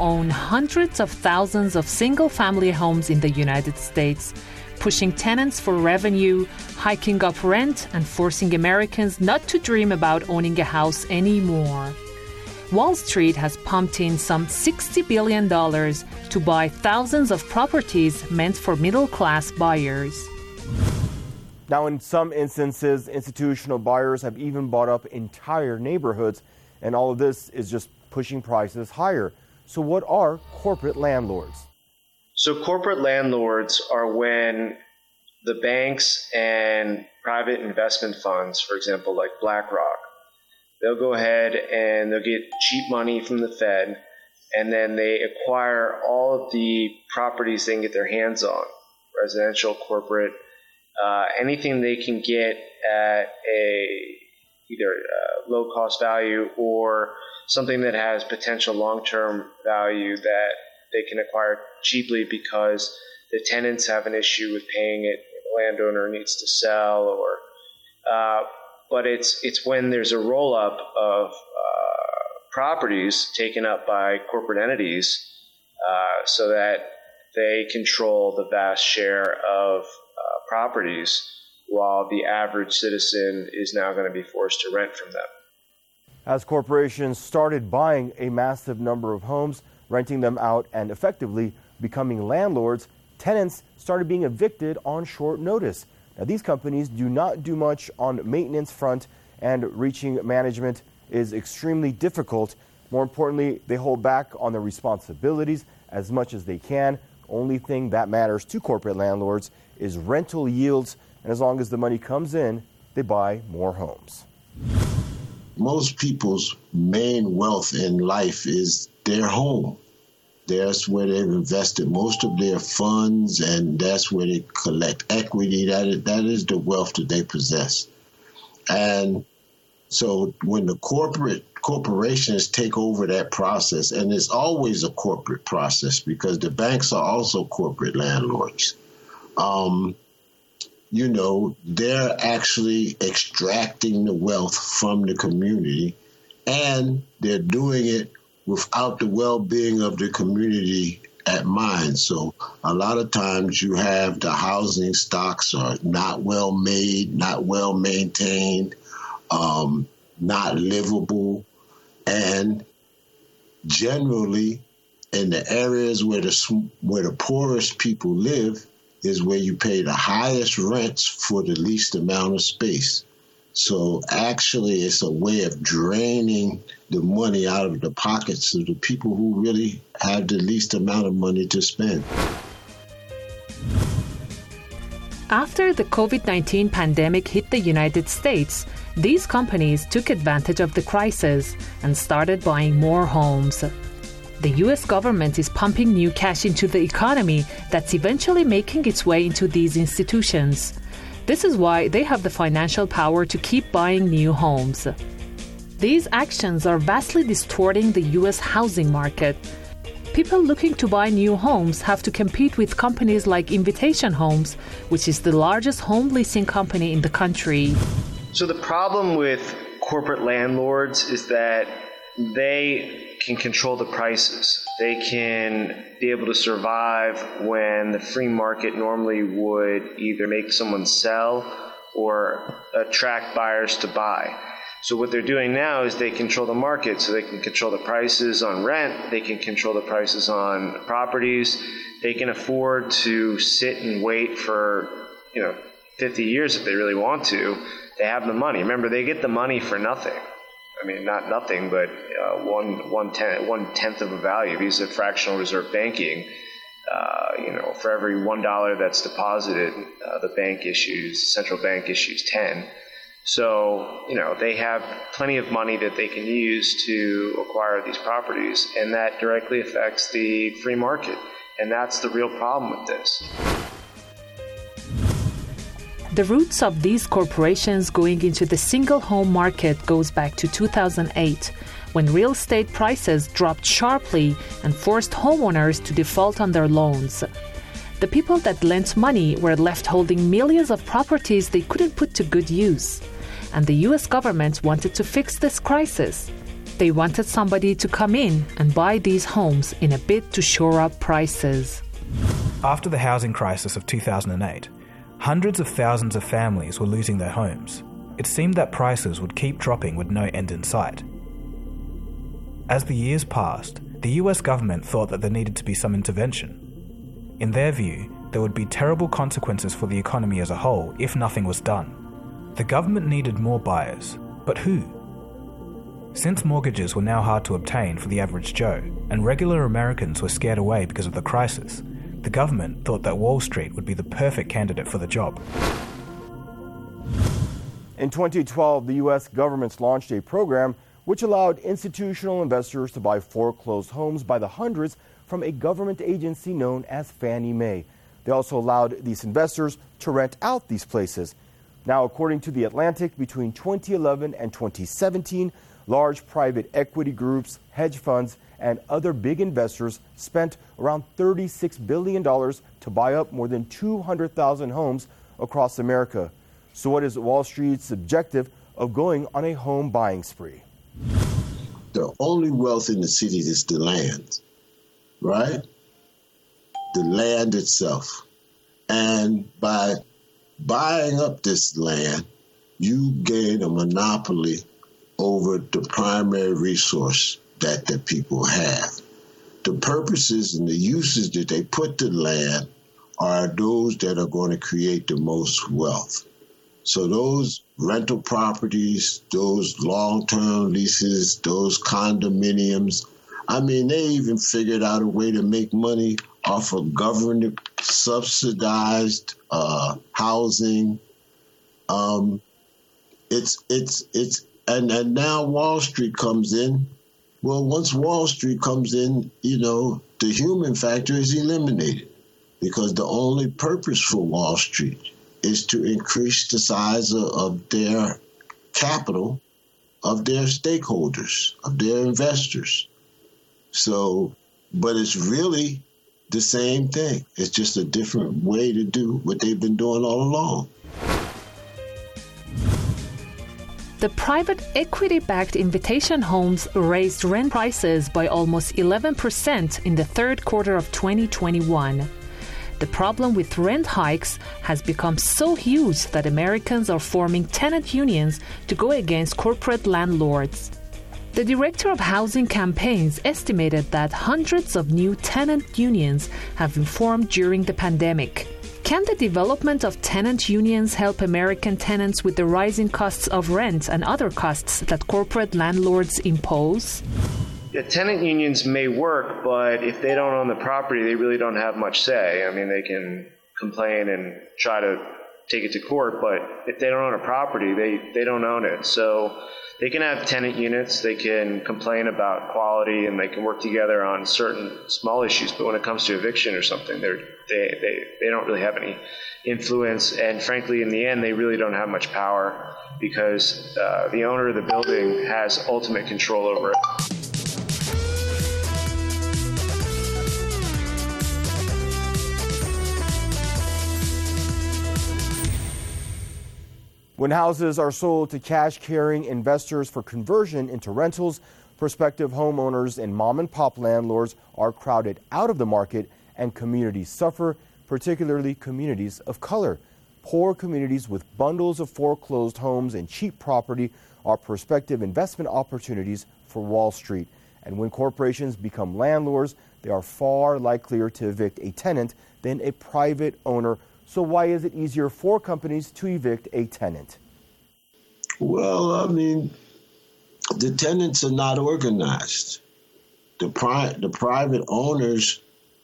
own hundreds of thousands of single-family homes in the United States, pushing tenants for revenue, hiking up rent, and forcing Americans not to dream about owning a house anymore. Wall Street has pumped in some $60 billion to buy thousands of properties meant for middle-class buyers. Now, in some instances, institutional buyers have even bought up entire neighborhoods, and all of this is just pushing prices higher. So what are corporate landlords? So corporate landlords are when the banks and private investment funds, for example, like BlackRock, they'll go ahead and they'll get cheap money from the Fed, and then they acquire all of the properties they can get their hands on, residential, corporate, anything they can get at either a low cost value or something that has potential long-term value that they can acquire cheaply because the tenants have an issue with paying it, the landowner needs to sell, or but it's when there's a roll-up of properties taken up by corporate entities so that they control the vast share of properties, while the average citizen is now going to be forced to rent from them. As corporations started buying a massive number of homes, renting them out, and effectively becoming landlords, tenants started being evicted on short notice. Now, these companies do not do much on maintenance front, and reaching management is extremely difficult. More importantly, they hold back on their responsibilities as much as they can. Only thing that matters to corporate landlords is rental yields, and as long as the money comes in, they buy more homes. Most people's main wealth in life is their home. That's where they've invested most of their funds, and that's where they collect equity. That is the wealth that they possess. And so when the corporations take over that process, and it's always a corporate process because the banks are also corporate landlords, they're actually extracting the wealth from the community, and they're doing it without the well-being of the community at mind. So a lot of times you have the housing stocks are not well made, not well maintained, not livable, and generally in the areas where the poorest people live is where you pay the highest rents for the least amount of space. So actually it's a way of draining the money out of the pockets of the people who really have the least amount of money to spend. After the COVID-19 pandemic hit the United States, these companies took advantage of the crisis and started buying more homes. The U.S. government is pumping new cash into the economy that's eventually making its way into these institutions. This is why they have the financial power to keep buying new homes. These actions are vastly distorting the U.S. housing market. People looking to buy new homes have to compete with companies like Invitation Homes, which is the largest home leasing company in the country. So the problem with corporate landlords is that they can control the prices. They can be able to survive when the free market normally would either make someone sell or attract buyers to buy. So what they're doing now is they control the market, so they can control the prices on rent, they can control the prices on properties, they can afford to sit and wait for 50 years if they really want to. They have the money. Remember, they get the money for nothing. I mean, not nothing, but one tenth of a value. These are fractional reserve banking. For every $1 that's deposited, the central bank issues 10. So, they have plenty of money that they can use to acquire these properties, and that directly affects the free market. And that's the real problem with this. The roots of these corporations going into the single-home market goes back to 2008, when real estate prices dropped sharply and forced homeowners to default on their loans. The people that lent money were left holding millions of properties they couldn't put to good use. And the U.S. government wanted to fix this crisis. They wanted somebody to come in and buy these homes in a bid to shore up prices. After the housing crisis of 2008, hundreds of thousands of families were losing their homes. It seemed that prices would keep dropping with no end in sight. As the years passed, the US government thought that there needed to be some intervention. In their view, there would be terrible consequences for the economy as a whole if nothing was done. The government needed more buyers, but who? Since mortgages were now hard to obtain for the average Joe, and regular Americans were scared away because of the crisis, the government thought that Wall Street would be the perfect candidate for the job. In 2012, the U.S. government launched a program which allowed institutional investors to buy foreclosed homes by the hundreds from a government agency known as Fannie Mae. They also allowed these investors to rent out these places. Now, according to The Atlantic, between 2011 and 2017, large private equity groups, hedge funds, and other big investors spent around $36 billion to buy up more than 200,000 homes across America. So what is Wall Street's objective of going on a home buying spree? The only wealth in the city is the land, right? The land itself. And by buying up this land, you gain a monopoly over the primary resource that the people have. The purposes and the uses that they put to land are those that are going to create the most wealth. So those rental properties, those long-term leases, those condominiums, I mean, they even figured out a way to make money off of government subsidized housing. And now Wall Street comes in. Well, once Wall Street comes in, the human factor is eliminated because the only purpose for Wall Street is to increase the size of their capital, of their stakeholders, of their investors. So, but it's really the same thing. It's just a different way to do what they've been doing all along. The private equity-backed Invitation Homes raised rent prices by almost 11% in the third quarter of 2021. The problem with rent hikes has become so huge that Americans are forming tenant unions to go against corporate landlords. The director of housing campaigns estimated that hundreds of new tenant unions have been formed during the pandemic. Can the development of tenant unions help American tenants with the rising costs of rent and other costs that corporate landlords impose? Yeah, tenant unions may work, but if they don't own the property, they really don't have much say. I mean, they can complain and try to take it to court, but if they don't own a property, they don't own it. So they can have tenant units, they can complain about quality, and they can work together on certain small issues. But when it comes to eviction or something, they don't really have any influence. And frankly, in the end, they really don't have much power because the owner of the building has ultimate control over it. When houses are sold to cash-carrying investors for conversion into rentals, prospective homeowners and mom-and-pop landlords are crowded out of the market and communities suffer, particularly communities of color. Poor communities with bundles of foreclosed homes and cheap property are prospective investment opportunities for Wall Street. And when corporations become landlords, they are far likelier to evict a tenant than a private owner. So why is it easier for companies to evict a tenant? Well, I mean, the tenants are not organized. The private owners,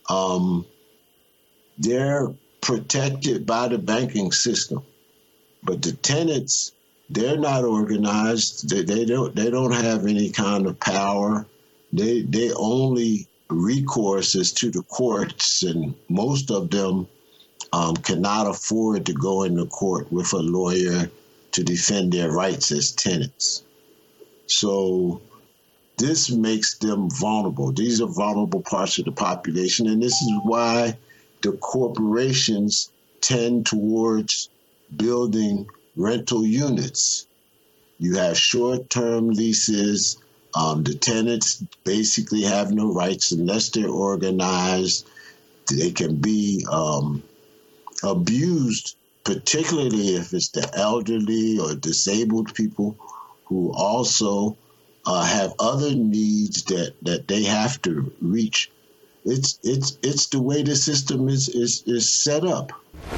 they're protected by the banking system. But the tenants, they're not organized. They don't have any kind of power. They only recourse is to the courts, and most of them cannot afford to go into court with a lawyer to defend their rights as tenants. So this makes them vulnerable. These are vulnerable parts of the population, and this is why the corporations tend towards building rental units. You have short-term leases. The tenants basically have no rights unless they're organized. They can be abused, particularly if it's the elderly or disabled people who also have other needs that they have to reach. It's the way the system is set up.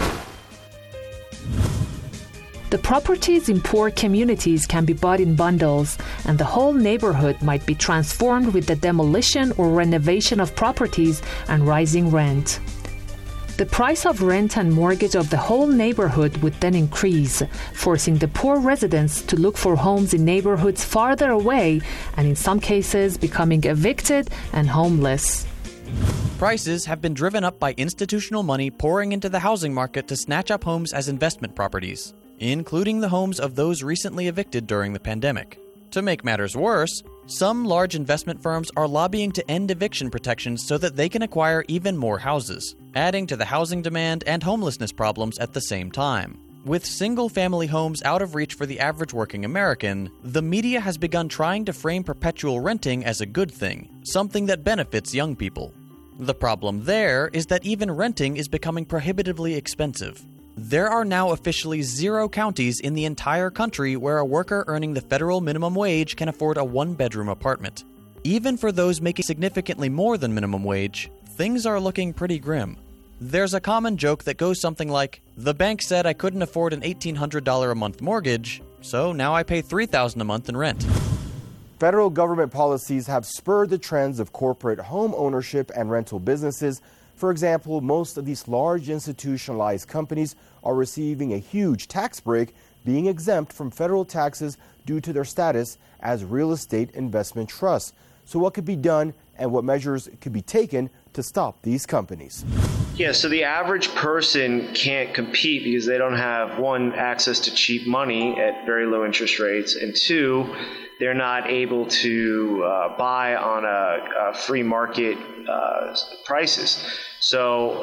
The properties in poor communities can be bought in bundles, and the whole neighborhood might be transformed with the demolition or renovation of properties and rising rent. The price of rent and mortgage of the whole neighborhood would then increase, forcing the poor residents to look for homes in neighborhoods farther away and in some cases becoming evicted and homeless. Prices have been driven up by institutional money pouring into the housing market to snatch up homes as investment properties, including the homes of those recently evicted during the pandemic. To make matters worse, some large investment firms are lobbying to end eviction protections so that they can acquire even more houses, adding to the housing demand and homelessness problems at the same time. With single-family homes out of reach for the average working American, the media has begun trying to frame perpetual renting as a good thing, something that benefits young people. The problem there is that even renting is becoming prohibitively expensive. There are now officially 0 counties in the entire country where a worker earning the federal minimum wage can afford a one-bedroom apartment. Even for those making significantly more than minimum wage, things are looking pretty grim. There's a common joke that goes something like, "The bank said I couldn't afford an $1,800 a month mortgage, so now I pay $3,000 a month in rent." Federal government policies have spurred the trends of corporate home ownership and rental businesses. For example, most of these large institutionalized companies are receiving a huge tax break, being exempt from federal taxes due to their status as real estate investment trusts. So what could be done and what measures could be taken to stop these companies? Yeah, so the average person can't compete because they don't have, one, access to cheap money at very low interest rates, and two, they're not able to buy on a free market prices. So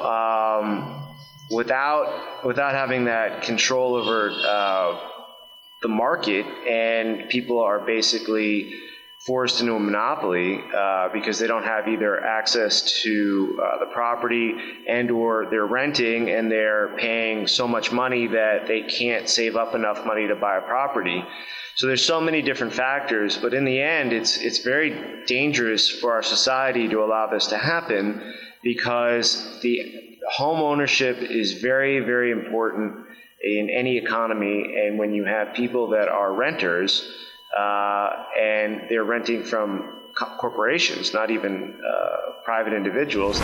without having that control over the market, and people are basically forced into a monopoly because they don't have either access to the property and or they're renting and they're paying so much money that they can't save up enough money to buy a property. So there's so many different factors, but in the end, it's very dangerous for our society to allow this to happen because the home ownership is very, very important in any economy. And when you have people that are renters and they're renting from corporations, not even private individuals.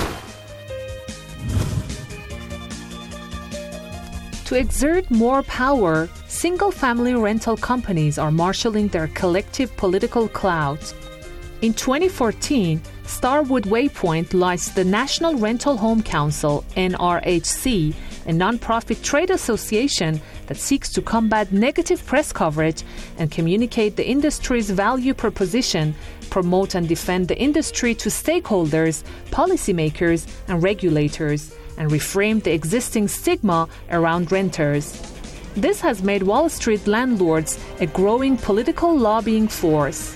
To exert more power, single-family rental companies are marshalling their collective political clout. In 2014, Starwood Waypoint launched the National Rental Home Council, NRHC, a nonprofit trade association that seeks to combat negative press coverage and communicate the industry's value proposition, promote and defend the industry to stakeholders, policymakers, and regulators, and reframe the existing stigma around renters. This has made Wall Street landlords a growing political lobbying force.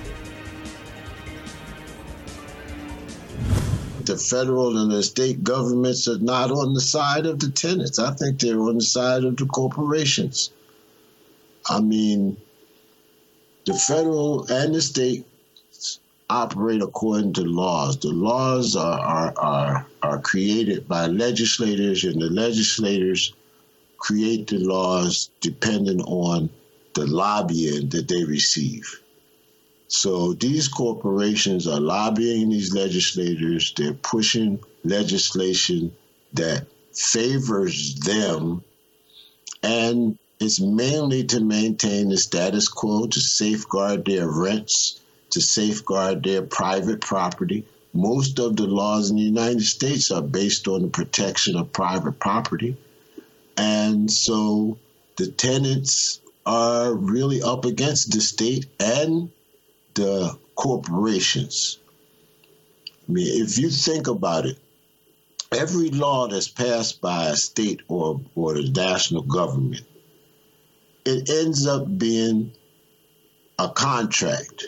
The federal and the state governments are not on the side of the tenants. I think they're on the side of the corporations. I mean, the federal and the state operate according to laws. The laws are created by legislators, and the legislators create the laws depending on the lobbying that they receive. So these corporations are lobbying these legislators. They're pushing legislation that favors them, and it's mainly to maintain the status quo, to safeguard their rents, to safeguard their private property. Most of the laws in the United States are based on the protection of private property. And so the tenants are really up against the state and the corporations. I mean, if you think about it, every law that's passed by a state or the national government, it ends up being a contract.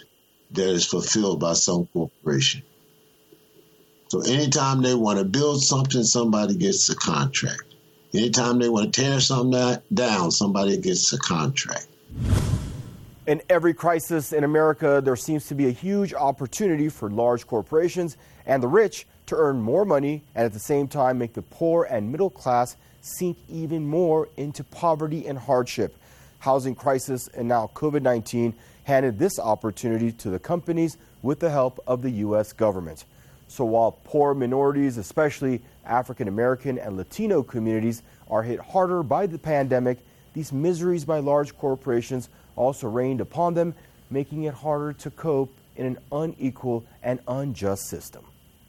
that is fulfilled by some corporation. So anytime they want to build something, somebody gets a contract. Anytime they want to tear something down, somebody gets a contract. In every crisis in America, there seems to be a huge opportunity for large corporations and the rich to earn more money and at the same time make the poor and middle class sink even more into poverty and hardship. Housing crisis and now COVID-19 handed this opportunity to the companies with the help of the U.S. government. So while poor minorities, especially African American and Latino communities, are hit harder by the pandemic, these miseries by large corporations also rained upon them, making it harder to cope in an unequal and unjust system.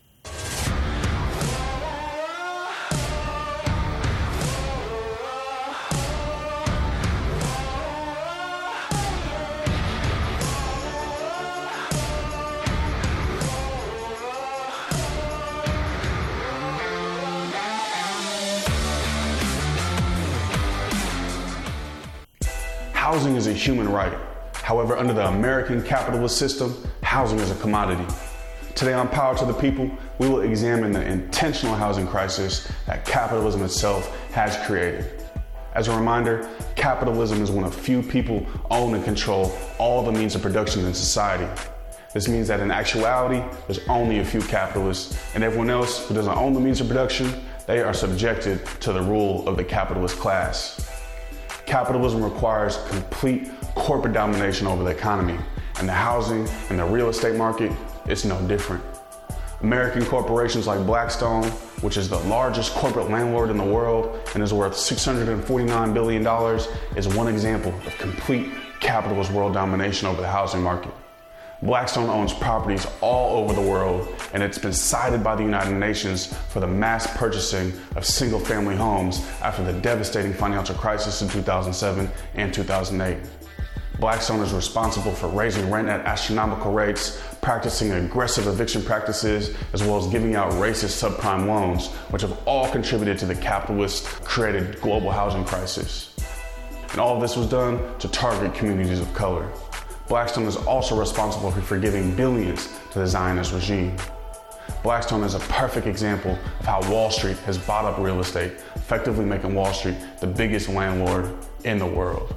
Housing is a human right. However, under the American capitalist system, housing is a commodity. Today on Power to the People, we will examine the intentional housing crisis that capitalism itself has created. As a reminder, capitalism is when a few people own and control all the means of production in society. This means that in actuality, there's only a few capitalists, and everyone else who doesn't own the means of production, they are subjected to the rule of the capitalist class. Capitalism requires complete corporate domination over the economy, and the housing and the real estate market is no different. American corporations like Blackstone, which is the largest corporate landlord in the world and is worth $649 billion, is one example of complete capitalist world domination over the housing market. Blackstone owns properties all over the world, and it's been cited by the United Nations for the mass purchasing of single-family homes after the devastating financial crisis in 2007 and 2008. Blackstone is responsible for raising rent at astronomical rates, practicing aggressive eviction practices, as well as giving out racist subprime loans, which have all contributed to the capitalist-created global housing crisis. And all of this was done to target communities of color. Blackstone is also responsible for giving billions to the Zionist regime. Blackstone is a perfect example of how Wall Street has bought up real estate, effectively making Wall Street the biggest landlord in the world.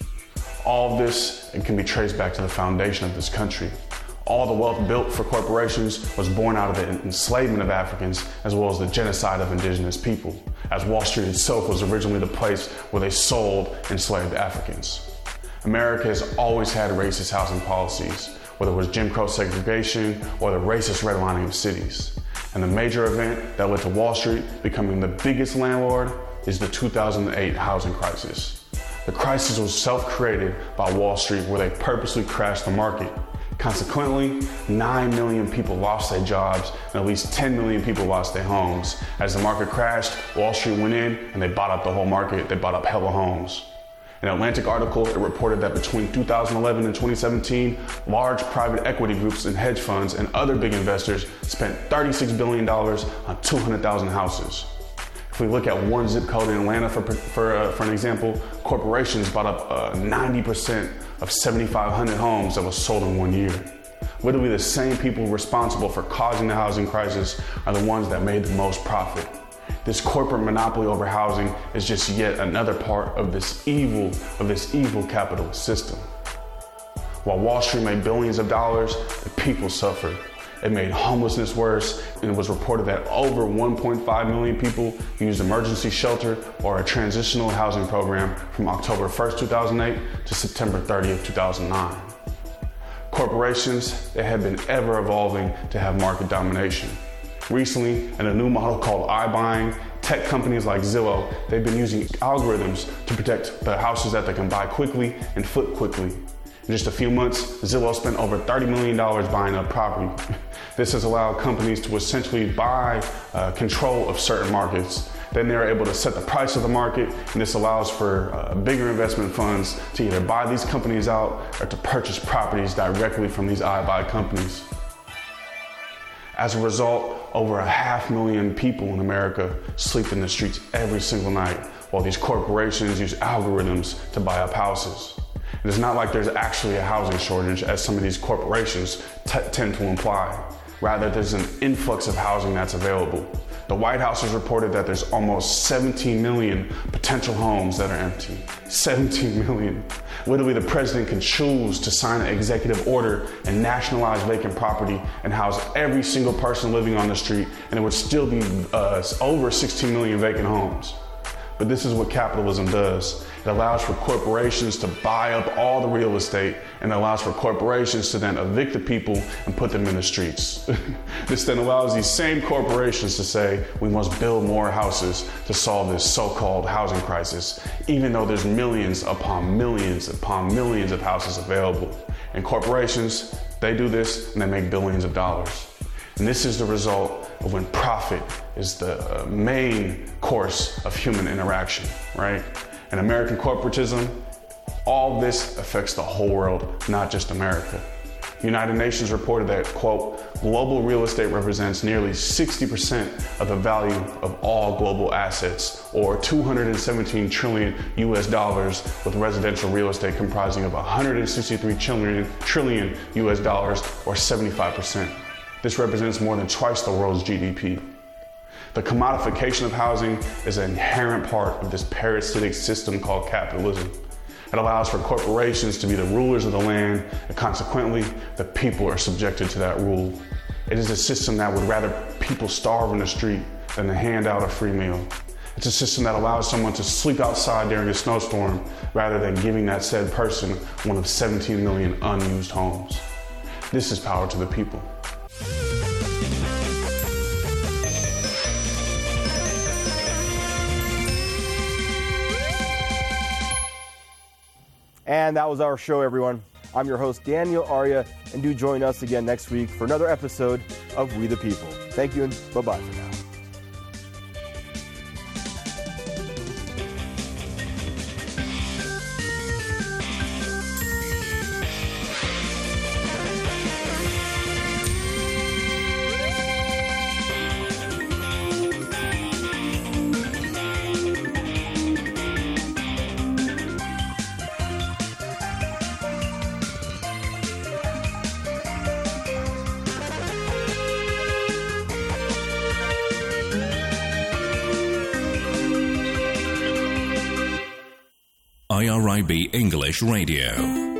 All of this can be traced back to the foundation of this country. All the wealth built for corporations was born out of the enslavement of Africans, as well as the genocide of indigenous people, as Wall Street itself was originally the place where they sold enslaved Africans. America has always had racist housing policies, whether it was Jim Crow segregation or the racist redlining of cities. And the major event that led to Wall Street becoming the biggest landlord is the 2008 housing crisis. The crisis was self-created by Wall Street, where they purposely crashed the market. Consequently, 9 million people lost their jobs and at least 10 million people lost their homes. As the market crashed, Wall Street went in and they bought up the whole market. They bought up hella homes. In an Atlantic article, it reported that between 2011 and 2017, large private equity groups and hedge funds and other big investors spent $36 billion on 200,000 houses. If we look at one zip code in Atlanta, for an example, corporations bought up 90% of 7,500 homes that was sold in 1 year. Literally the same people responsible for causing the housing crisis are the ones that made the most profit. This corporate monopoly over housing is just yet another part of this evil capitalist system. While Wall Street made billions of dollars, the people suffered. It made homelessness worse, and it was reported that over 1.5 million people used emergency shelter or a transitional housing program from October 1st, 2008 to September 30th, 2009. Corporations, they have been ever evolving to have market domination. Recently, in a new model called iBuying, tech companies like Zillow, they've been using algorithms to protect the houses that they can buy quickly and flip quickly. In just a few months, Zillow spent over $30 million buying up property. This has allowed companies to essentially buy control of certain markets. Then they're able to set the price of the market, and this allows for bigger investment funds to either buy these companies out or to purchase properties directly from these iBuy companies. As a result, over 500,000 people in America sleep in the streets every single night while these corporations use algorithms to buy up houses. It is not like there's actually a housing shortage, as some of these corporations tend to imply. Rather, there's an influx of housing that's available. The White House has reported that there's almost 17 million potential homes that are empty. 17 million. Literally, the president can choose to sign an executive order and nationalize vacant property and house every single person living on the street, and it would still be over 16 million vacant homes. But this is what capitalism does. It allows for corporations to buy up all the real estate, and it allows for corporations to then evict the people and put them in the streets. This then allows these same corporations to say, we must build more houses to solve this so-called housing crisis, even though there's millions upon millions upon millions of houses available. And corporations, they do this and they make billions of dollars. And this is the result of when profit is the main course of human interaction, right? And American corporatism, all this affects the whole world, not just America. United Nations reported that, quote, global real estate represents nearly 60% of the value of all global assets, or 217 trillion US dollars, with residential real estate comprising of 163 trillion US dollars, or 75%. This represents more than twice the world's GDP. The commodification of housing is an inherent part of this parasitic system called capitalism. It allows for corporations to be the rulers of the land, and consequently, the people are subjected to that rule. It is a system that would rather people starve in the street than to hand out a free meal. It's a system that allows someone to sleep outside during a snowstorm rather than giving that said person one of 17 million unused homes. This is power to the people. And that was our show, everyone. I'm your host, Daniel Arya, and do join us again next week for another episode of We the People. Thank you, and bye-bye for now. IRIB English Radio.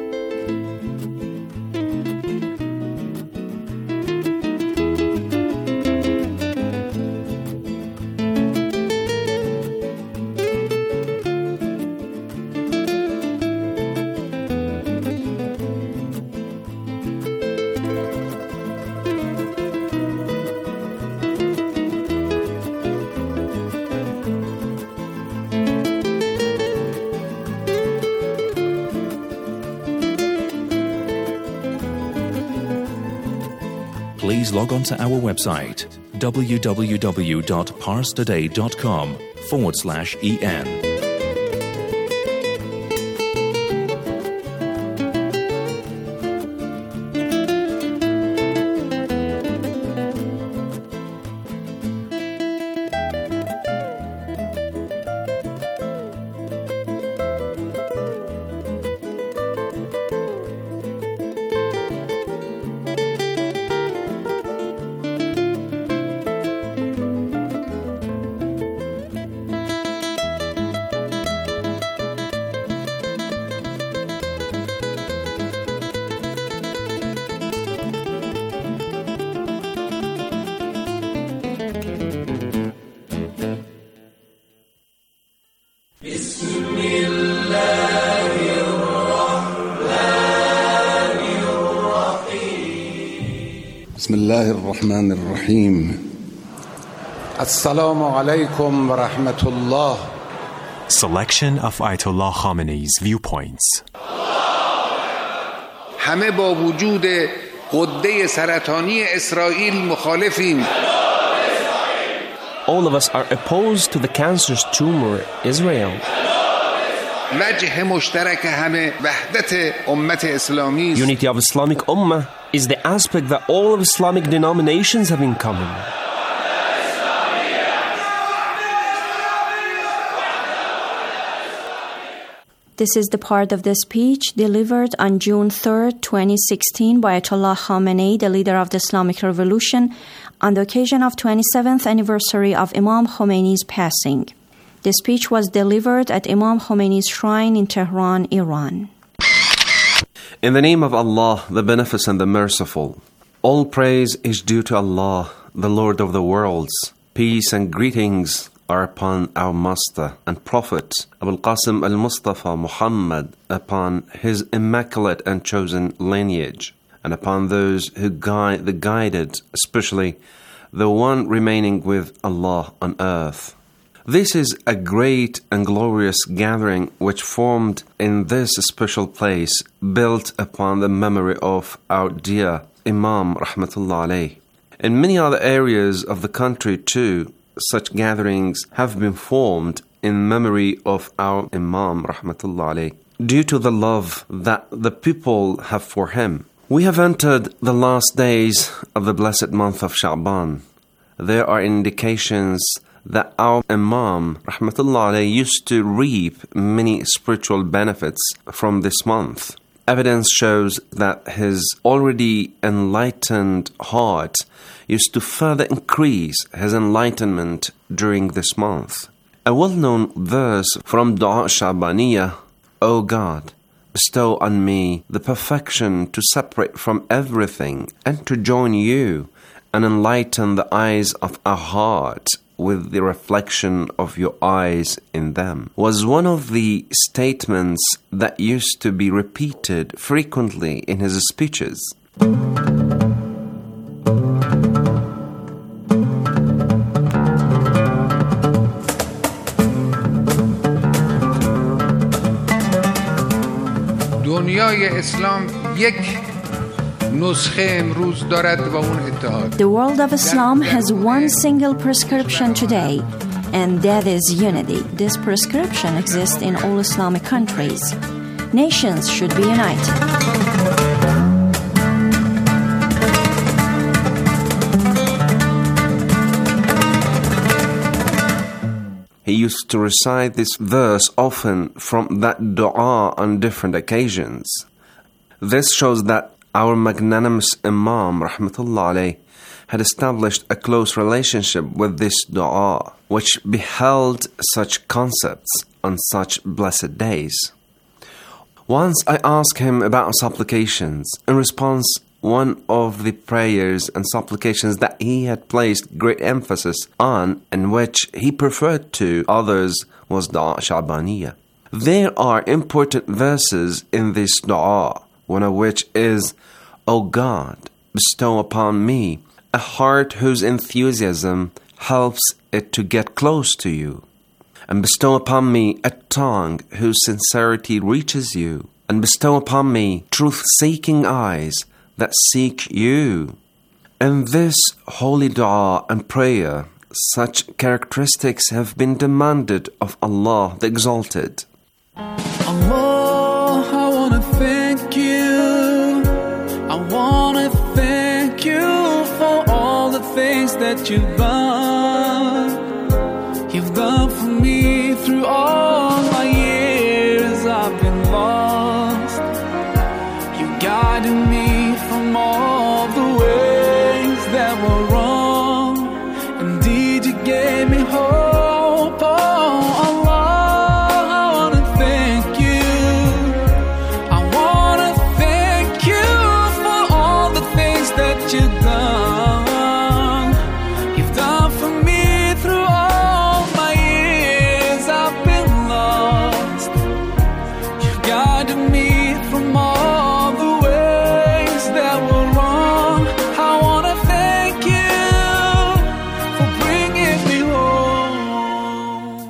Please log on to our website, www.parstoday.com/en. بسم الله الرحمن الرحيم السلام عليكم ورحمة الله. Selection of Ayatollah Khamenei's viewpoints. همه با وجود غده سرطانی اسرائیل مخالفیم. All of us are opposed to the cancerous tumor Israel. وجه مشترک همه وحدت امت اسلامی. Unity of Islamic Ummah is the aspect that all of Islamic denominations have in common. This is the part of the speech delivered on June 3, 2016 by Ayatollah Khamenei, the leader of the Islamic Revolution, on the occasion of 27th anniversary of Imam Khomeini's passing. The speech was delivered at Imam Khomeini's shrine in Tehran, Iran. In the name of Allah, the Beneficent, the Merciful, all praise is due to Allah, the Lord of the worlds. Peace and greetings are upon our Master and Prophet, Abul Qasim al-Mustafa Muhammad, upon his immaculate and chosen lineage, and upon those who guide the guided, especially the one remaining with Allah on earth. This is a great and glorious gathering which formed in this special place, built upon the memory of our dear Imam Rahmatullah alayh. In many other areas of the country too, such gatherings have been formed in memory of our Imam Rahmatullah alayh, due to the love that the people have for him. We have entered the last days of the blessed month of Sha'ban. There are indications that our Imam Rahmatullah alayh used to reap many spiritual benefits from this month. Evidence shows that his already enlightened heart used to further increase his enlightenment during this month. A well-known verse from Dua Sha'baniyah, O God, bestow on me the perfection to separate from everything and to join you and enlighten the eyes of our heart with the reflection of your eyes in them, was one of the statements that used to be repeated frequently in his speeches. دنیای اسلام یک نسخه امروز دارد و اون اتحاد. The world of Islam has one single prescription today, and that is unity. This prescription exists in all Islamic countries. Nations should be united. He used to recite this verse often from that dua on different occasions. This shows that our magnanimous Imam Rahmatullah alayh had established a close relationship with this dua, which beheld such concepts on such blessed days. Once I asked him about supplications. In response, one of the prayers and supplications that he had placed great emphasis on, and which he preferred to others, was Dua Sha'baniyah. There are important verses in this dua, one of which is, O God, bestow upon me a heart whose enthusiasm helps it to get close to you, and bestow upon me a tongue whose sincerity reaches you, and bestow upon me truth-seeking eyes that seek you. In this holy dua and prayer, such characteristics have been demanded of Allah the Exalted. Allah, I want to thank you. I want to thank you for all the things that you've done. You've done for me through all my years I've been lost. You guided me from all the ways that were wrong. Indeed, you gave me hope. Oh, Allah, I want to thank you. I want to thank you for all the things that you've done. You've done for me through all my years I've been lost. You've guided me from all the ways that were wrong. I want to thank you for bringing me home.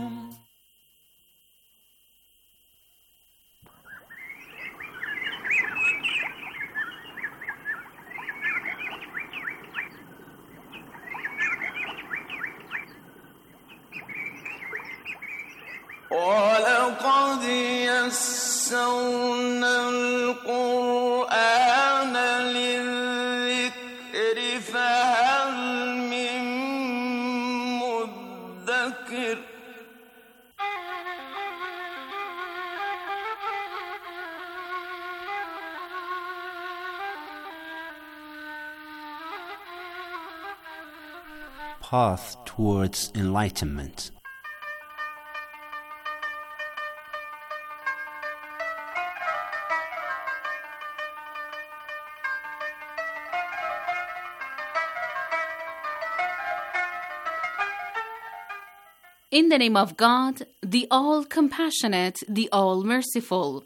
وَلَقَدْ يَسَّرْنَا الْقُرْآنَ لِلذِّكْرِ فَهَلْ مِن مُّدَّكِرٍ path towards enlightenment. In the name of God, the All-Compassionate, the All-Merciful.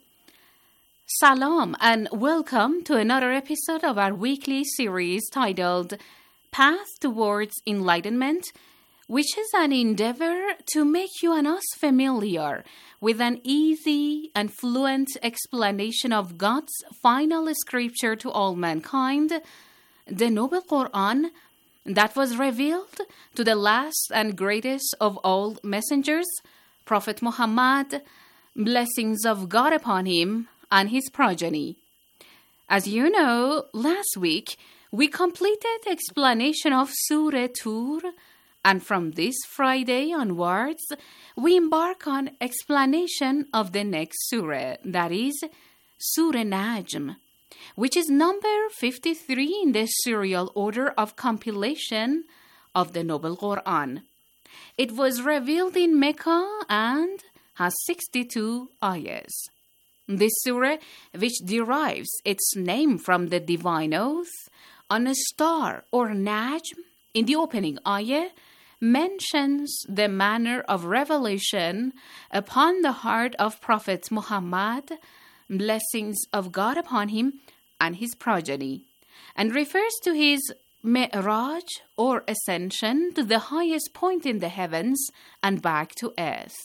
Salam and welcome to another episode of our weekly series titled Path Towards Enlightenment, which is an endeavor to make you and us familiar with an easy and fluent explanation of God's final scripture to all mankind, the Noble Quran, that was revealed to the last and greatest of all messengers, Prophet Muhammad, blessings of God upon him and his progeny. As you know, last week we completed explanation of Surah Tur, and from this Friday onwards we embark on explanation of the next surah, that is Surah Najm, which is number 53 in the serial order of compilation of the Noble Quran. It was revealed in Mecca and has 62 ayahs. This surah, which derives its name from the divine oath on a star or Najm in the opening ayah, mentions the manner of revelation upon the heart of Prophet Muhammad, blessings of God upon him and his progeny, and refers to his Mi'raj or ascension to the highest point in the heavens and back to earth.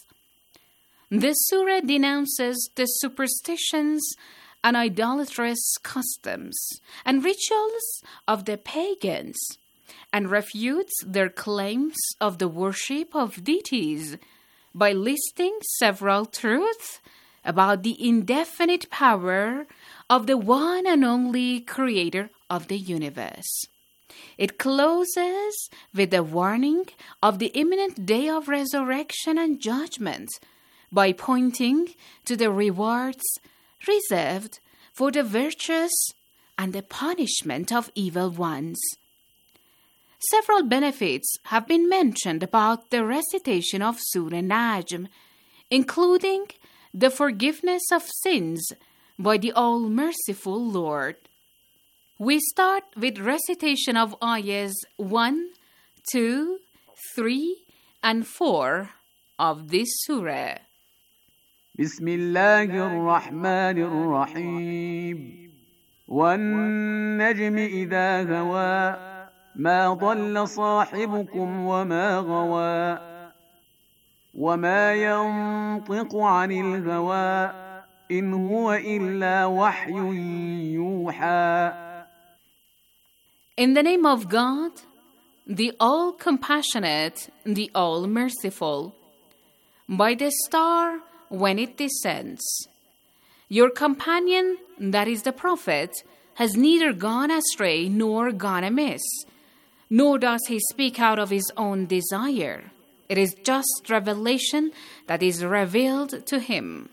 This surah denounces the superstitions and idolatrous customs and rituals of the pagans and refutes their claims of the worship of deities by listing several truths about the indefinite power of the one and only creator of the universe. It closes with a warning of the imminent day of resurrection and judgment by pointing to the rewards reserved for the virtuous and the punishment of evil ones. Several benefits have been mentioned about the recitation of Surah Najm, including the forgiveness of sins by the All-Merciful Lord. We start with recitation of ayahs 1, 2, 3, and 4 of this surah. Bismillahir-Rahmanir-Rahim. وَالنَّجْمِ إِذَا هَوَى مَا ضَلَّ صَاحِبُكُمْ وَمَا غَوَى وَمَا يَنطِقُ عَنِ الْهَوَى إِنْ هُوَ إِلَّا وَحْيٌ يُوحَى. In the name of God, the All-Compassionate, the All-Merciful. By the star when it descends. Your companion, that is the Prophet, has neither gone astray nor gone amiss, nor does he speak out of his own desire. It is just revelation that is revealed to him.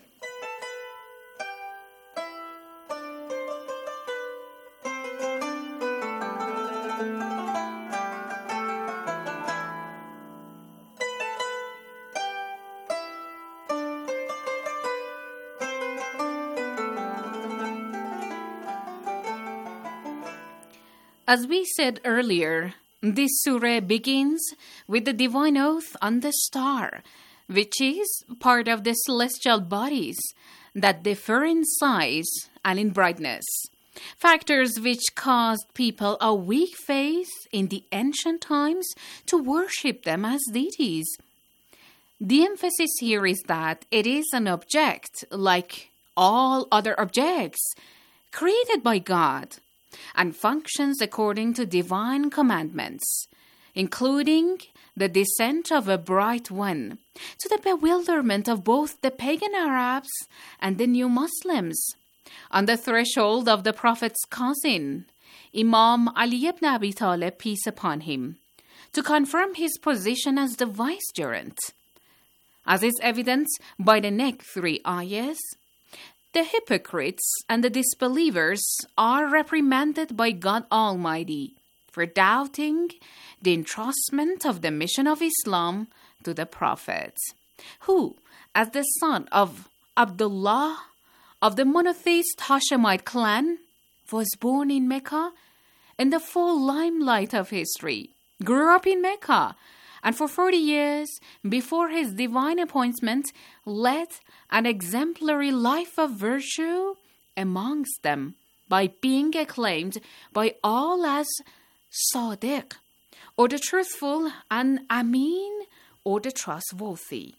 As we said earlier, this surah begins with the divine oath on the star, which is part of the celestial bodies that differ in size and in brightness, factors which caused people of weak faith in the ancient times to worship them as deities. The emphasis here is that it is an object, like all other objects, created by God, and functions according to divine commandments, including the descent of a bright one, to the bewilderment of both the pagan Arabs and the new Muslims. On the threshold of the Prophet's cousin, Imam Ali ibn Abi Talib, peace upon him, to confirm his position as the vicegerent. As is evidenced by the next 3 ayahs, the hypocrites and the disbelievers are reprimanded by God Almighty, for doubting the entrustment of the mission of Islam to the Prophet, who, as the son of Abdullah of the monotheist Hashemite clan, was born in Mecca in the full limelight of history, grew up in Mecca, and for 40 years before his divine appointment led an exemplary life of virtue amongst them by being acclaimed by all as Sadiq, or the truthful, and Amin, or the trustworthy.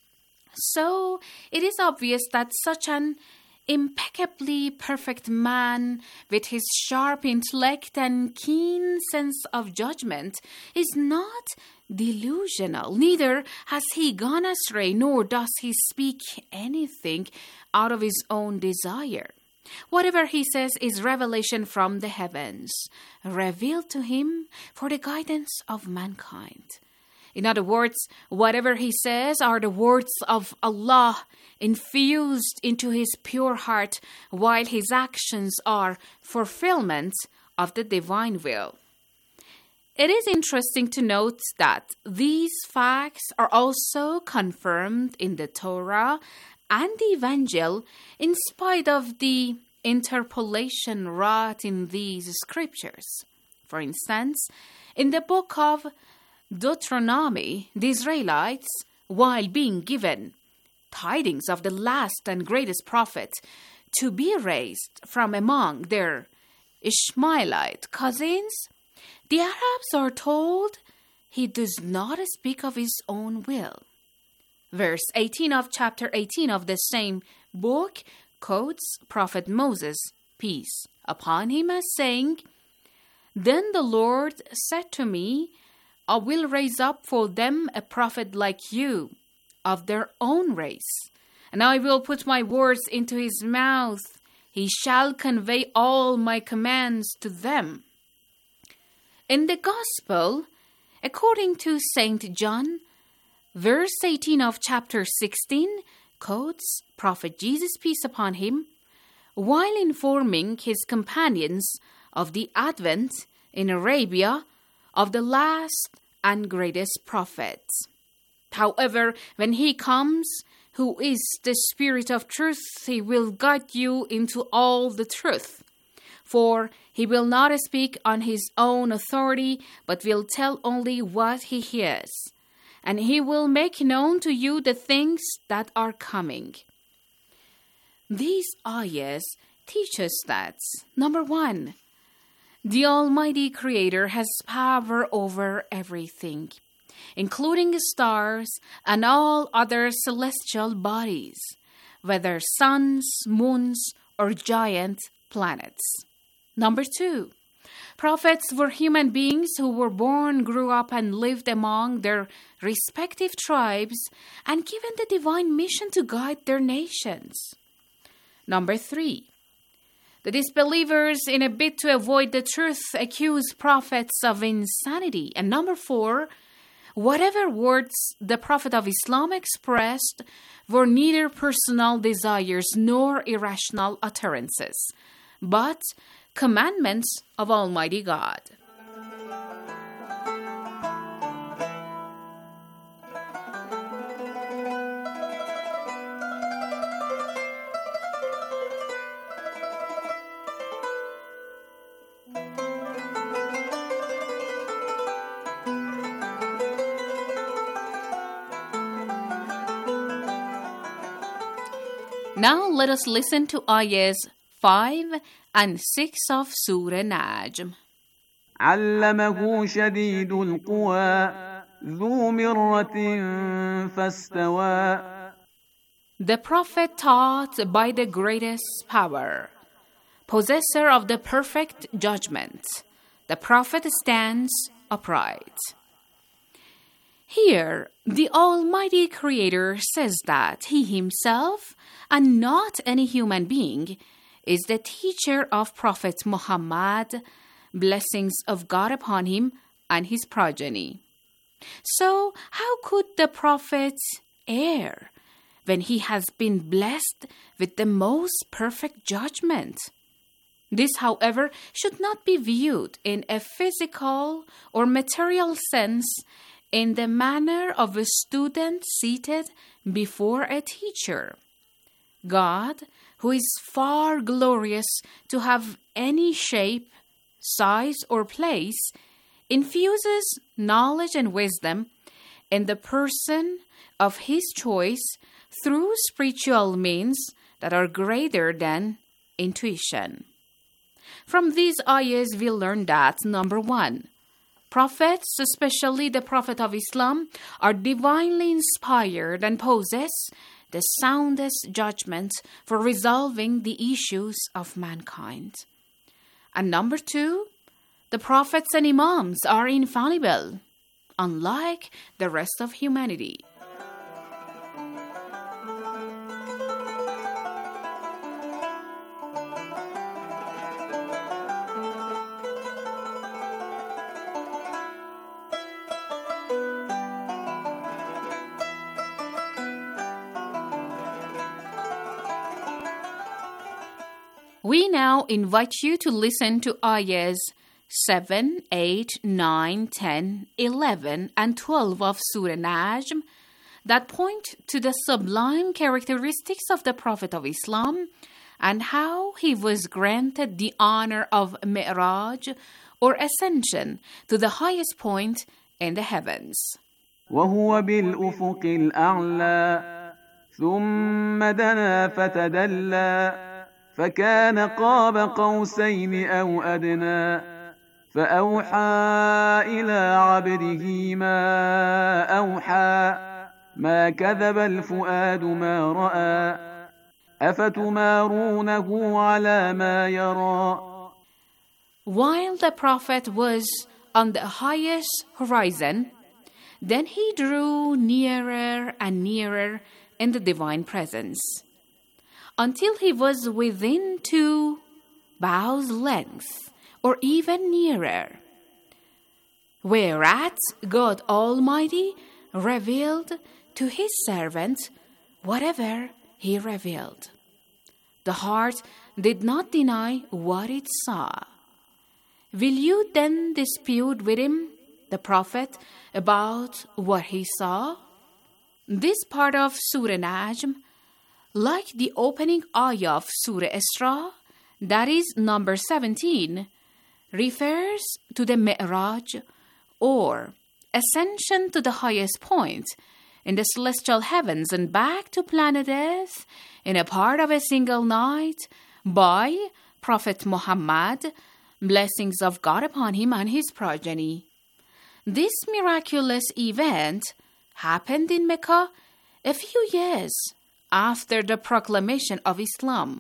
So it is obvious that such an impeccably perfect man with his sharp intellect and keen sense of judgment is not delusional. Neither has he gone astray, nor does he speak anything out of his own desire. Whatever he says is revelation from the heavens, revealed to him for the guidance of mankind. In other words, whatever he says are the words of Allah infused into his pure heart, while his actions are fulfillment of the divine will. It is interesting to note that these facts are also confirmed in the Torah and the Evangel, in spite of the interpolation wrought in these scriptures. For instance, in the book of Deuteronomy, the Israelites, while being given tidings of the last and greatest prophet to be raised from among their Ishmaelite cousins, the Arabs are told he does not speak of his own will. Verse 18 of chapter 18 of the same book quotes Prophet Moses, peace upon him, as saying, "Then the Lord said to me, I will raise up for them a prophet like you, of their own race, and I will put my words into his mouth. He shall convey all my commands to them." In the Gospel, according to St. John, verse 18 of chapter 16 quotes Prophet Jesus, peace upon him, while informing his companions of the advent in Arabia of the last and greatest prophet. However, when he comes, who is the Spirit of truth, he will guide you into all the truth. For he will not speak on his own authority, but will tell only what he hears. And he will make known to you the things that are coming. These ayahs teach us that, number one, the Almighty Creator has power over everything, including stars and all other celestial bodies, whether suns, moons, or giant planets. Number two, prophets were human beings who were born, grew up, and lived among their respective tribes and given the divine mission to guide their nations. Number three, the disbelievers, in a bid to avoid the truth, accuse prophets of insanity. And number four, whatever words the Prophet of Islam expressed were neither personal desires nor irrational utterances, but commandments of Almighty God. Now let us listen to ayahs 5 and 6 of Surah Najm. علمه شديد القوى ذو مرة فاستوى. The Prophet taught by the greatest power, possessor of the perfect judgment. The Prophet stands upright. Here, the Almighty Creator says that He Himself, and not any human being, is the teacher of Prophet Muhammad, blessings of God upon him and his progeny. So, how could the Prophet err when he has been blessed with the most perfect judgment? This, however, should not be viewed in a physical or material sense in the manner of a student seated before a teacher. God, who is far glorious to have any shape, size, or place, infuses knowledge and wisdom in the person of his choice through spiritual means that are greater than intuition. From these ayahs, we learn that, number one, prophets, especially the Prophet of Islam, are divinely inspired and possess the soundest judgment for resolving the issues of mankind. And number two, the prophets and imams are infallible, unlike the rest of humanity. We now invite you to listen to ayahs 7, 8, 9, 10, 11, and 12 of Surah Najm that point to the sublime characteristics of the Prophet of Islam and how he was granted the honor of Mi'raj, or ascension, to the highest point in the heavens. وهو بالأفق الأعلى ثم دنا فتدلى فكان قاب قوسين أو أدنى فأوحى إلى عبده ما أوحى ما كذب الفؤاد ما رأى أفتمارونه على ما يرى. While the Prophet was on the highest horizon, then he drew nearer and nearer in the divine presence, until he was within 2 bows' length, or even nearer. Whereat God Almighty revealed to his servant whatever he revealed. The heart did not deny what it saw. Will you then dispute with him, the Prophet, about what he saw? This part of Surah Najm, like the opening ayah of Surah Isra, that is number 17, refers to the Mi'raj, or ascension to the highest point in the celestial heavens and back to planet Earth in a part of a single night by Prophet Muhammad, blessings of God upon him and his progeny. This miraculous event happened in Mecca a few years after the proclamation of Islam.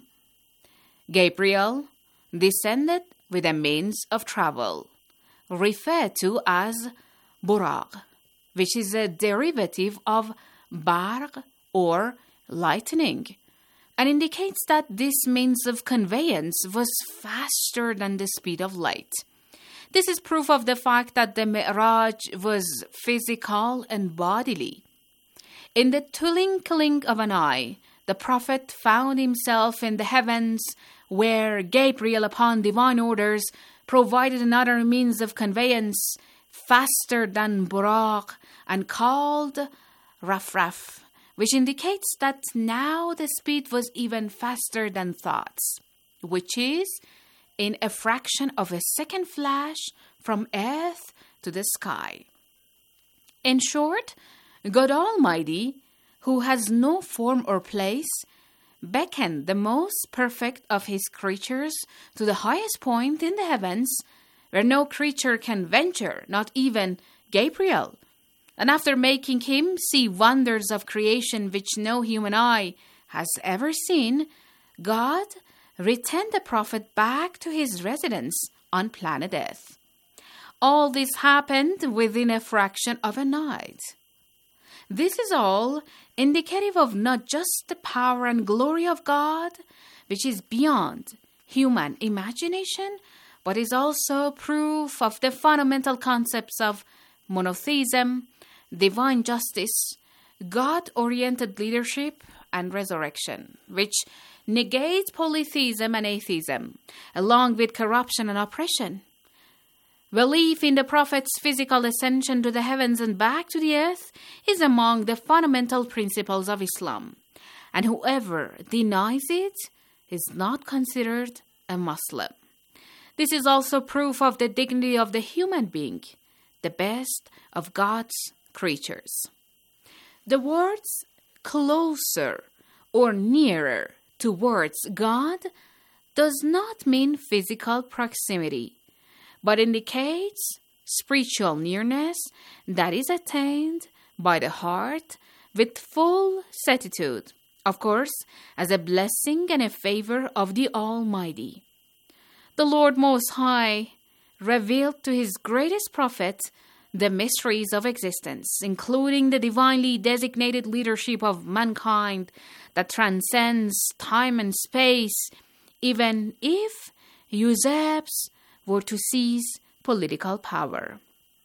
Gabriel descended with a means of travel, referred to as buraq, which is a derivative of barq, or lightning, and indicates that this means of conveyance was faster than the speed of light. This is proof of the fact that the Mi'raj was physical and bodily. In the twinkling of an eye, the Prophet found himself in the heavens, where Gabriel, upon divine orders, provided another means of conveyance faster than buraq and called rafraf, which indicates that now the speed was even faster than thoughts, which is in a fraction of a second flash from earth to the sky. In short, God Almighty, who has no form or place, beckoned the most perfect of his creatures to the highest point in the heavens, where no creature can venture, not even Gabriel. And after making him see wonders of creation which no human eye has ever seen, God returned the Prophet back to his residence on planet Earth. All this happened within a fraction of a night. This is all indicative of not just the power and glory of God, which is beyond human imagination, but is also proof of the fundamental concepts of monotheism, divine justice, God-oriented leadership, and resurrection, which negates polytheism and atheism, along with corruption and oppression. Belief in the Prophet's physical ascension to the heavens and back to the earth is among the fundamental principles of Islam, and whoever denies it is not considered a Muslim. This is also proof of the dignity of the human being, the best of God's creatures. The words closer or nearer towards God does not mean physical proximity, but indicates spiritual nearness that is attained by the heart with full certitude, of course, as a blessing and a favor of the Almighty. The Lord Most High revealed to His greatest prophet the mysteries of existence, including the divinely designated leadership of mankind that transcends time and space, even if usurps were to seize political power.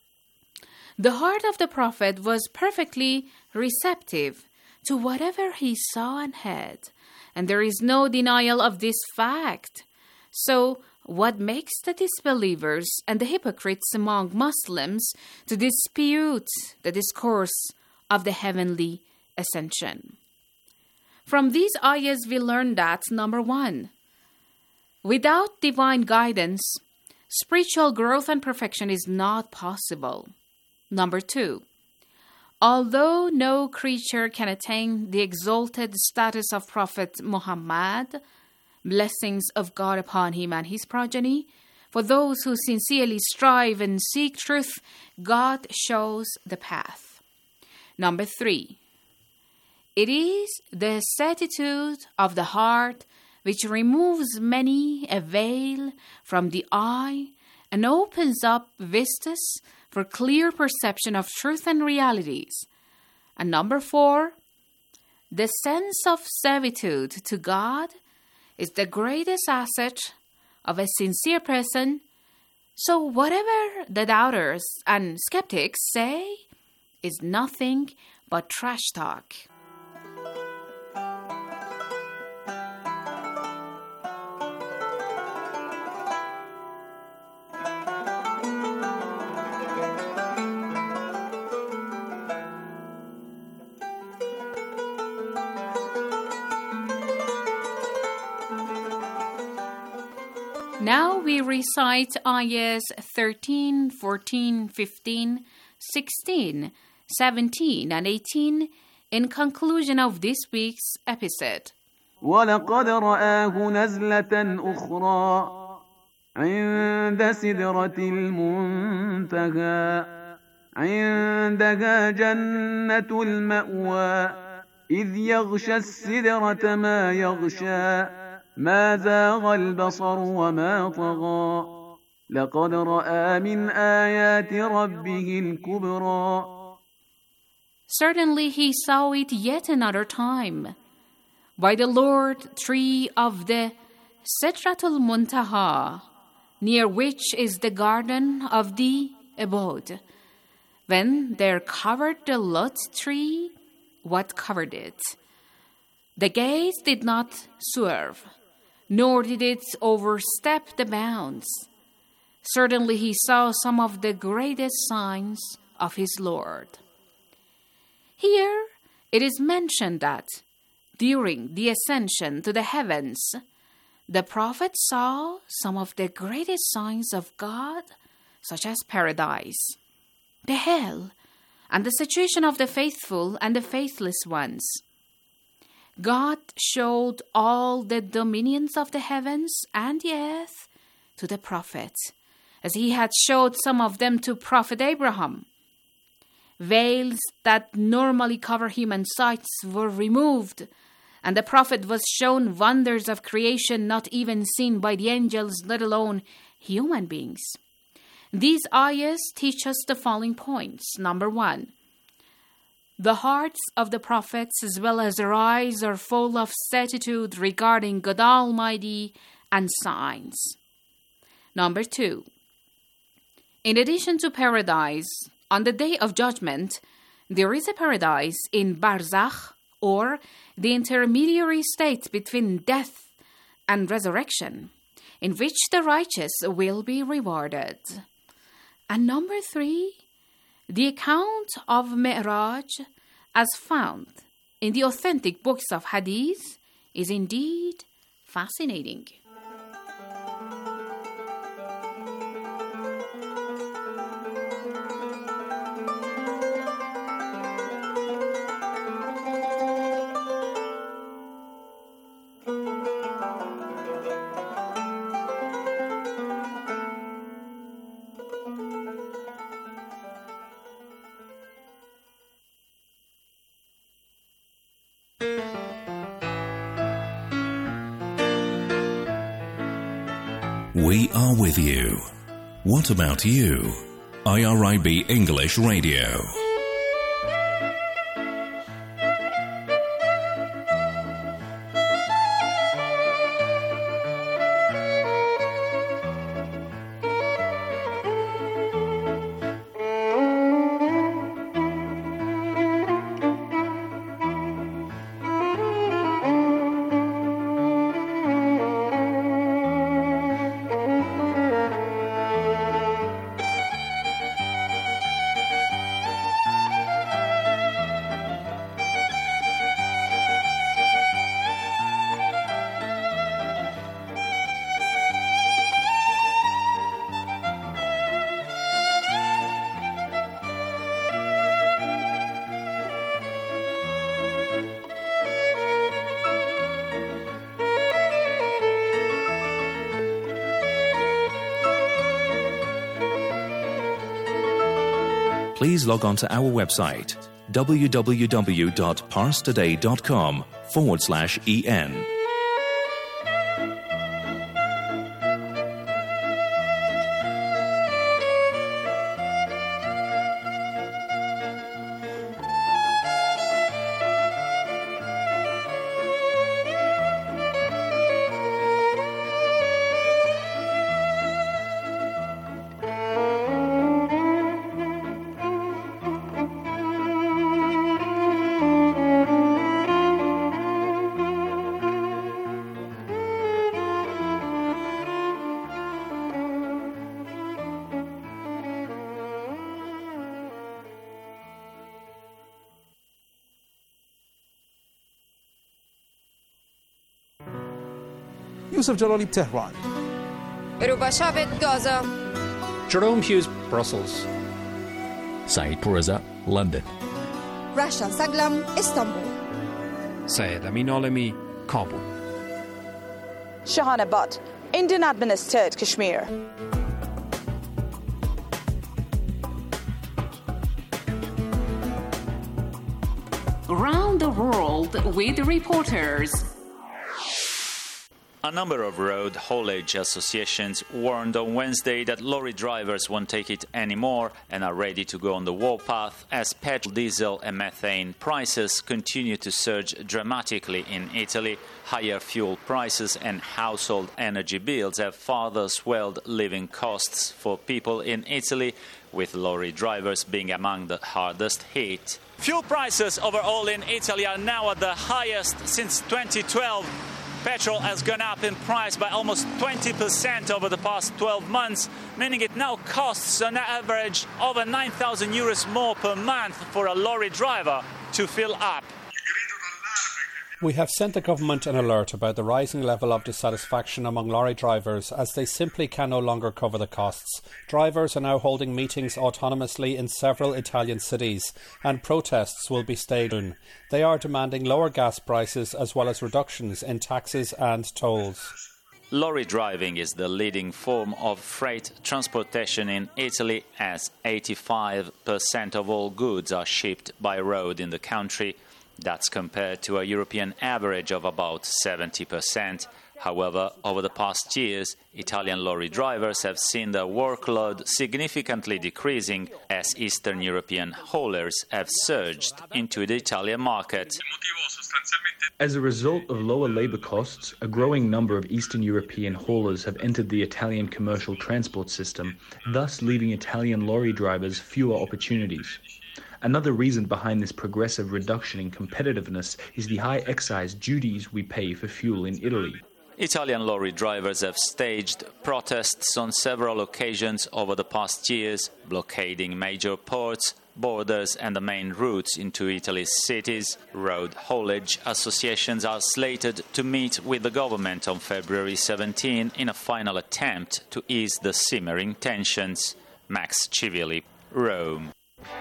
The heart of the Prophet was perfectly receptive to whatever he saw and heard, and there is no denial of this fact. So, what makes the disbelievers and the hypocrites among Muslims to dispute the discourse of the heavenly ascension? From these ayahs we learn that, number one, without divine guidance, spiritual growth and perfection is not possible. Number two, although no creature can attain the exalted status of Prophet Muhammad, blessings of God upon him and his progeny, for those who sincerely strive and seek truth, God shows the path. Number three, it is the certitude of the heart which removes many a veil from the eye and opens up vistas for clear perception of truth and realities. And number four, the sense of servitude to God is the greatest asset of a sincere person. So whatever the doubters and skeptics say is nothing but trash talk. Now we recite ayahs 13, 14, 15, 16, 17, and 18 in conclusion of this week's episode. وَلَقَدْ رَآهُ نَزْلَةً أُخْرَى عِندَ سِدْرَةِ الْمُنْتَهَى عِندَهَا جَنَّةُ الْمَأْوَى إِذْ يَغْشَى السِّدْرَةَ مَا يَغْشَى ما زاغ البصر وما طغى لقد رأى من آيات ربه الكبرى. Certainly he saw it yet another time, by the Lord tree of the Sidratul Muntaha, near which is the garden of the abode. When there covered the Lot tree, what covered it? The gaze did not swerve, nor did it overstep the bounds. Certainly he saw some of the greatest signs of his Lord. Here it is mentioned that during the ascension to the heavens, the Prophet saw some of the greatest signs of God, such as paradise, the hell, and the situation of the faithful and the faithless ones. God showed all the dominions of the heavens and the earth to the Prophet, as he had showed some of them to Prophet Abraham. Veils that normally cover human sights were removed, and the Prophet was shown wonders of creation not even seen by the angels, let alone human beings. These ayahs teach us the following points. Number one, the hearts of the prophets as well as their eyes are full of certitude regarding God Almighty and signs. Number two, in addition to paradise, on the Day of Judgment, there is a paradise in Barzakh or the intermediary state between death and resurrection, in which the righteous will be rewarded. And number 3, the account of Mi'raj, as found in the authentic books of Hadith, is indeed fascinating. We are with you. What about you? IRIB English Radio. Please log on to our website www.parstoday.com/en. Yusuf Jalali, Tehran. Ruba Shavit, Gaza. Jerome Hughes, Brussels. Saeed Pourreza, London. Rasha Saglam, Istanbul. Syed Amin Alami, Kabul. Shahana Butt, Indian administered Kashmir. Around the world with reporters. A number of road haulage associations warned on Wednesday that lorry drivers won't take it anymore and are ready to go on the warpath as petrol, diesel and methane prices continue to surge dramatically in Italy. Higher fuel prices and household energy bills have further swelled living costs for people in Italy, with lorry drivers being among the hardest hit. Fuel prices overall in Italy are now at the highest since 2012. Petrol has gone up in price by almost 20% over the past 12 months, meaning it now costs on average over 9,000 euros more per month for a lorry driver to fill up. We have sent the government an alert about the rising level of dissatisfaction among lorry drivers as they simply can no longer cover the costs. Drivers are now holding meetings autonomously in several Italian cities, and protests will be staged soon. They are demanding lower gas prices as well as reductions in taxes and tolls. Lorry driving is the leading form of freight transportation in Italy, as 85% of all goods are shipped by road in the country. That's compared to a European average of about 70%. However, over the past years, Italian lorry drivers have seen their workload significantly decreasing as Eastern European haulers have surged into the Italian market. As a result of lower labour costs, a growing number of Eastern European haulers have entered the Italian commercial transport system, thus leaving Italian lorry drivers fewer opportunities. Another reason behind this progressive reduction in competitiveness is the high excise duties we pay for fuel in Italy. Italian lorry drivers have staged protests on several occasions over the past years, blockading major ports, borders and the main routes into Italy's cities. Road haulage associations are slated to meet with the government on February 17 in a final attempt to ease the simmering tensions. Max Civilli, Rome.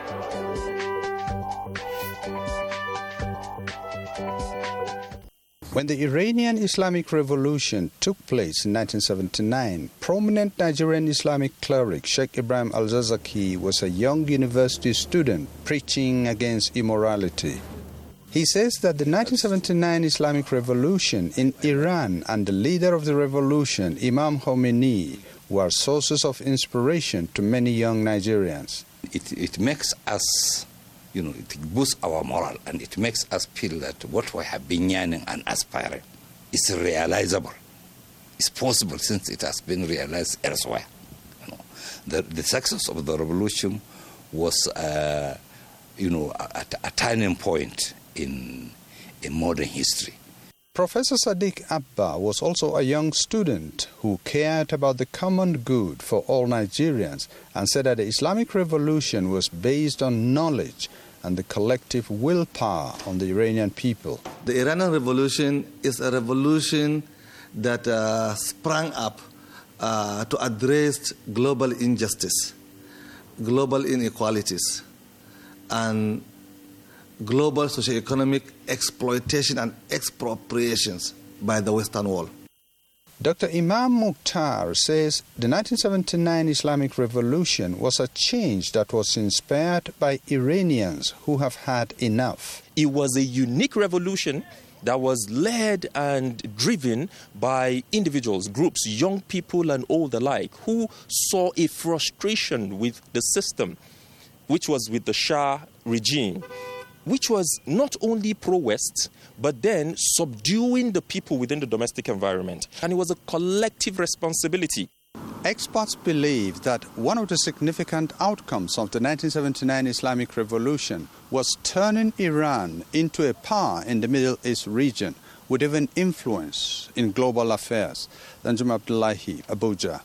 When the Iranian Islamic Revolution took place in 1979, prominent Nigerian Islamic cleric Sheikh Ibrahim al-Zakzaki was a young university student preaching against immorality. He says that the 1979 Islamic Revolution in Iran and the leader of the revolution, Imam Khomeini, were sources of inspiration to many young Nigerians. It makes us, it boosts our moral, and it makes us feel that what we have been yearning and aspiring is realizable. It's possible since it has been realized elsewhere. The success of the revolution was, a turning point in modern history. Professor Sadiq Abba was also a young student who cared about the common good for all Nigerians and said that the Islamic Revolution was based on knowledge and the collective willpower on the Iranian people. The Iranian Revolution is a revolution that sprang up to address global injustice, global inequalities, and global socioeconomic exploitation and expropriations by the Western world. Dr. Imam Mukhtar says the 1979 Islamic Revolution was a change that was inspired by Iranians who have had enough. It was a unique revolution that was led and driven by individuals, groups, young people and old alike, who saw a frustration with the system, which was with the Shah regime, which was not only pro-West, but then subduing the people within the domestic environment. And it was a collective responsibility. Experts believe that one of the significant outcomes of the 1979 Islamic Revolution was turning Iran into a power in the Middle East region with even influence in global affairs. Danjuma Abdullahi, Abuja.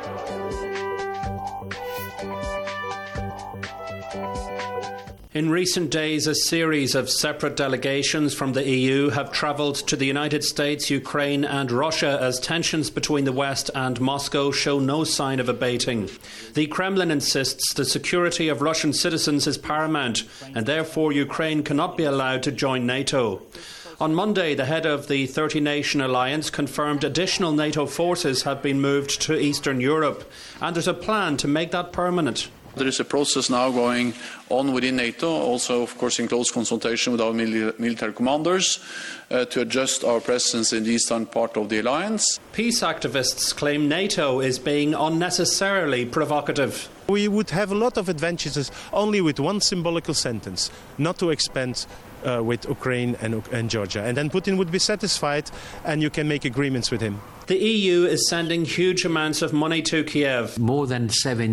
In recent days, a series of separate delegations from the EU have travelled to the United States, Ukraine and Russia as tensions between the West and Moscow show no sign of abating. The Kremlin insists the security of Russian citizens is paramount and therefore Ukraine cannot be allowed to join NATO. On Monday, the head of the 30-nation alliance confirmed additional NATO forces have been moved to Eastern Europe, and there's a plan to make that permanent. There is a process now going on within NATO, also, of course, in close consultation with our military commanders, to adjust our presence in the eastern part of the alliance. Peace activists claim NATO is being unnecessarily provocative. We would have a lot of advantages only with one symbolical sentence, not to expand with Ukraine and Georgia. And then Putin would be satisfied and you can make agreements with him. The EU is sending huge amounts of money to Kiev. More than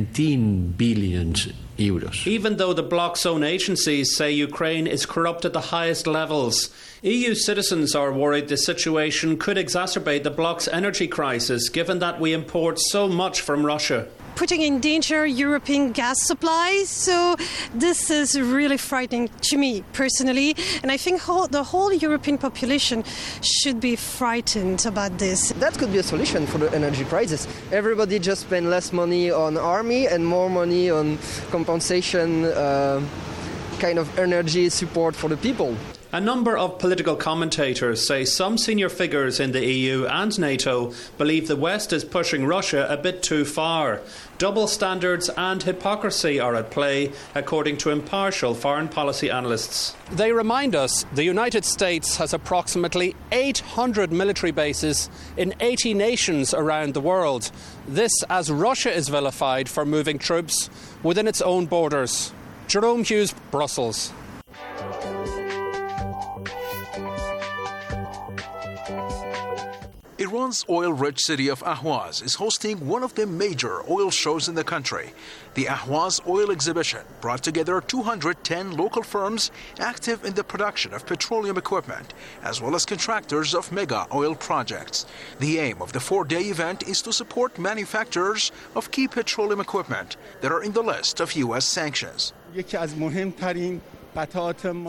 17 billion euros. Even though the bloc's own agencies say Ukraine is corrupt at the highest levels. EU citizens are worried the situation could exacerbate the bloc's energy crisis, given that we import so much from Russia. Putting in danger European gas supplies. So this is really frightening to me personally. And I think the whole European population should be frightened about this. That could be a solution for the energy crisis. Everybody just spend less money on army and more money on compensation, kind of energy support for the people. A number of political commentators say some senior figures in the EU and NATO believe the West is pushing Russia a bit too far. Double standards and hypocrisy are at play, according to impartial foreign policy analysts. They remind us the United States has approximately 800 military bases in 80 nations around the world. This as Russia is vilified for moving troops within its own borders. Jerome Hughes, Brussels. Iran's oil-rich city of Ahvaz is hosting one of the major oil shows in the country. The Ahvaz Oil Exhibition brought together 210 local firms active in the production of petroleum equipment, as well as contractors of mega oil projects. The aim of the 4-day event is to support manufacturers of key petroleum equipment that are in the list of U.S. sanctions.